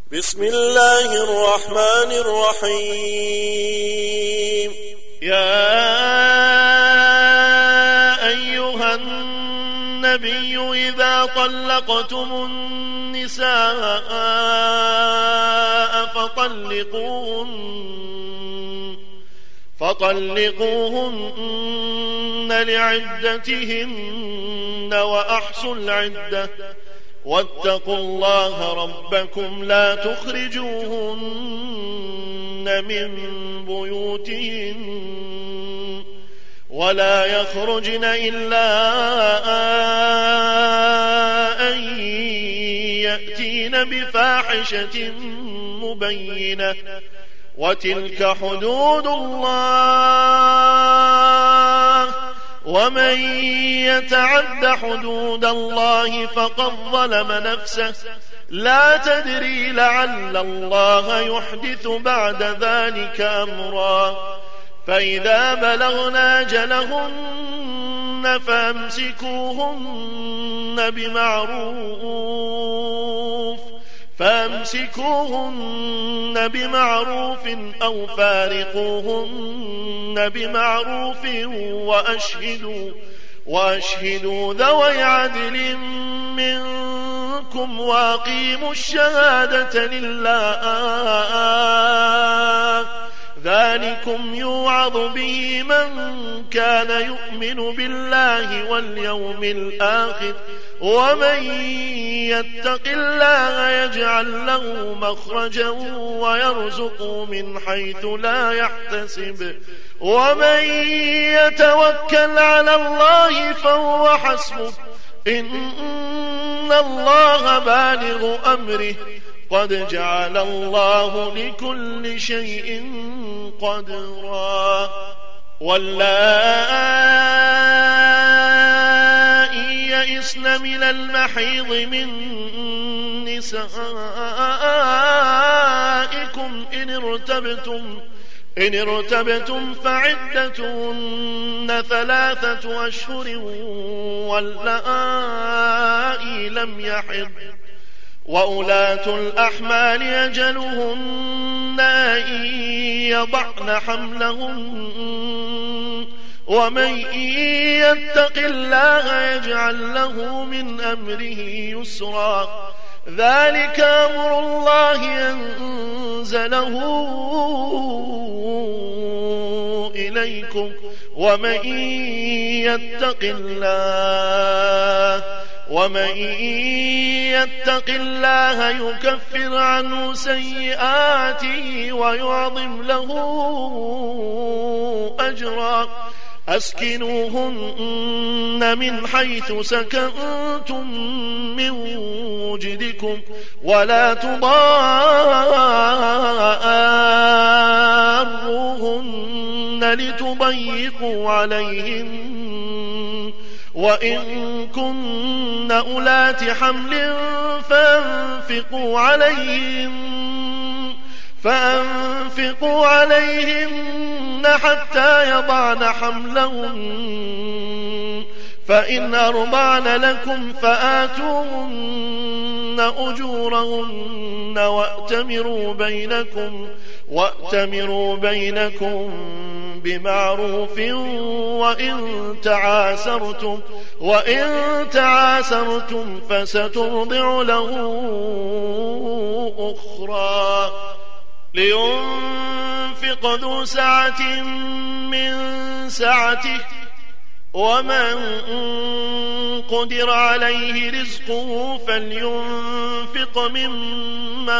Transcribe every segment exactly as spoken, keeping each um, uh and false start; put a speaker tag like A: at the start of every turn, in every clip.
A: بسم الله الرحمن الرحيم.
B: يا أيها النبي إذا طلقتم النساء فطلقوهن فطلقوهن لعدتهن وأحصوا العدة واتقوا الله ربكم لا تخرجوهن من بيوتهن ولا يخرجن إلا أن يأتين بفاحشة مبينة وتلك حدود الله ومن يتعد حدود الله فقد ظلم نفسه لا تدري لعل الله يحدث بعد ذلك أمرا فإذا بلغنا أجلهن فامسكوهن بمعروف فامسكوهن بمعروف أو فارقوهن بمعروف وأشهدوا, وأشهدوا ذوي عدل منكم وأقيموا الشهادة لله ذلكم يوعظ به من كان يؤمن بالله واليوم الآخر ومن يتق الله يجعل له مخرجا ويرزقه من حيث لا يحتسب ومن يتوكل على الله فهو حسبه إن الله بالغ أمره قد جعل الله لكل شيء قدرا واللائي يئسن من المحيض من نسائكم إن ارتبتم إن ارتبتم فعدتهن ثلاثة أشهر واللائي لم يحض وأولاة الأحمال أجلهن أن يضعن حملهن ومن يتق الله يجعل له من أمره يسرا ذلك أمر الله أنزله إليكم ومن يتق الله ومن يتق الله يكفر عنه سيئاته ويعظم له أجرا أسكنوهن من حيث سكنتم من وجدكم ولا تضاروهن لتضيقوا عليهن وإن كن أولات حمل فأنفقوا عليهن فأنفقوا عليهن حتى يضعن حملهن فإن أرضعن لكم فآتوهن أجورهن وأتمروا بينكم وأتمروا بينكم بمعروف وإن تعاسرتم وإن تعاسرتم فسترضع له أخرى لينفق ذو سعة من سعته ومن قدر عليه رزقه فلينفق مما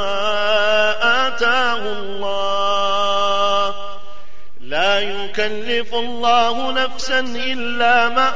B: آتاه الله لا يكلف الله نفسا إلا ما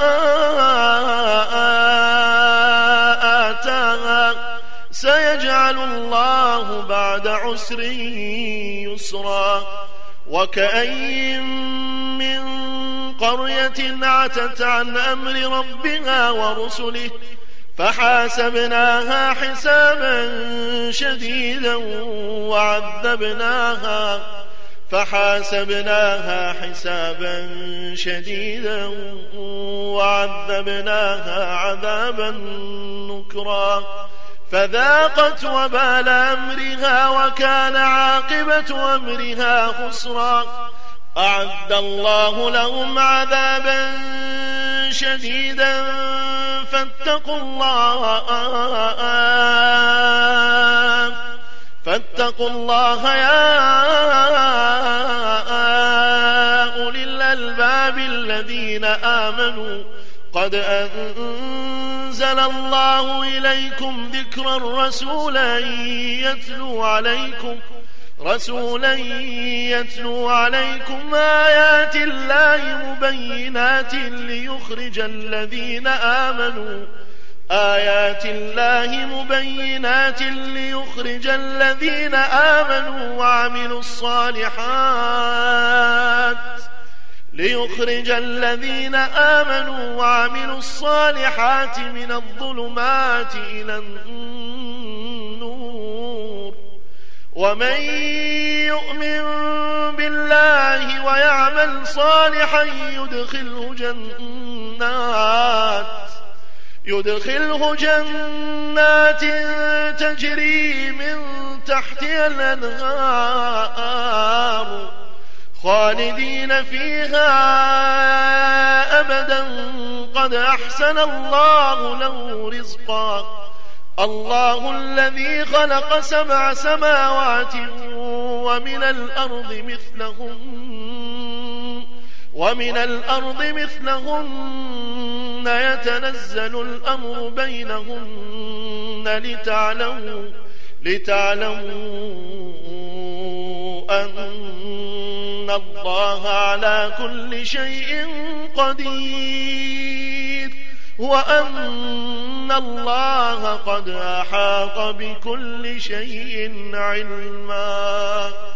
B: آتاها سيجعل الله بعد عسر يسرا وكأين من قرية عتت عن أمر ربها ورسله فحاسبناها حسابا شديدا وعذبناها فحاسبناها حسابا شديدا وعذبناها عذابا نكرا فذاقت وبال أمرها وكان عاقبة أمرها خسرا. أعد الله لهم عذابا شديدا فاتقوا الله فاتقوا الله يا أولي الألباب الذين آمنوا قد أنزل الله إليكم ذكرا رسولا يتلو عليكم رسولا يتلو عليكم آيات الله مبينات ليخرج الذين آمنوا آيات الله مبينات ليخرج الذين آمنوا وعملوا الصالحات ليخرج الذين آمنوا وعملوا الصالحات من الظلمات إلى النور. ومن يؤمن بالله ويعمل صالحا يدخله جنات يدخله جنات تجري من تحتها الأنهار خالدين فيها أبدا قد أحسن الله له رزقا. الله الذي خلق سبع سماوات ومن الأرض مثلهن ومن الأرض مثلهن يتنزل الأمر بينهن لتعلموا لتعلموا أن الله على كل شيء قدير وأن الله قد أحاط بكل شيء علما.